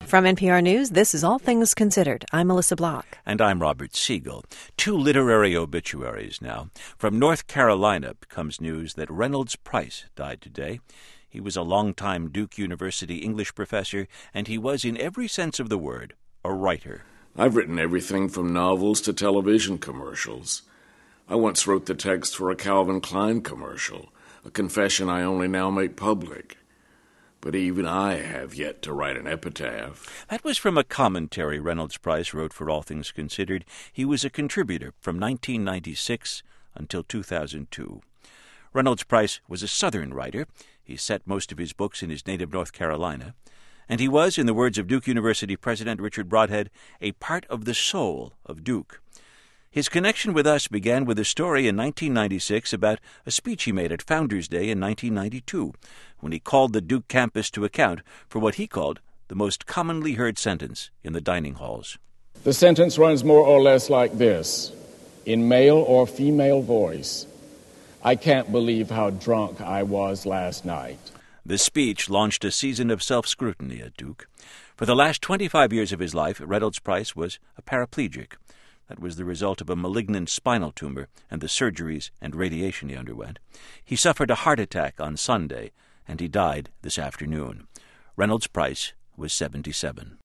From NPR News, this is All Things Considered. I'm Melissa Block. And I'm Robert Siegel. Two literary obituaries now. From North Carolina comes news that Reynolds Price died today. He was a longtime Duke University English professor, and he was, in every sense of the word, a writer. I've written everything from novels to television commercials. I once wrote the text for a Calvin Klein commercial, a confession I only now make public. But even I have yet to write an epitaph. That was from a commentary Reynolds Price wrote for All Things Considered. He was a contributor from 1996 until 2002. Reynolds Price was a Southern writer. He set most of his books in his native North Carolina. And he was, in the words of Duke University President Richard Brodhead, a part of the soul of Duke. His connection with us began with a story in 1996 about a speech he made at Founders Day in 1992, when he called the Duke campus to account for what he called the most commonly heard sentence in the dining halls. The sentence runs more or less like this, in male or female voice. I can't believe how drunk I was last night. The speech launched a season of self-scrutiny at Duke. For the last 25 years of his life, Reynolds Price was a paraplegic. That was the result of a malignant spinal tumor and the surgeries and radiation he underwent. He suffered a heart attack on Sunday, and he died this afternoon. Reynolds Price was 77.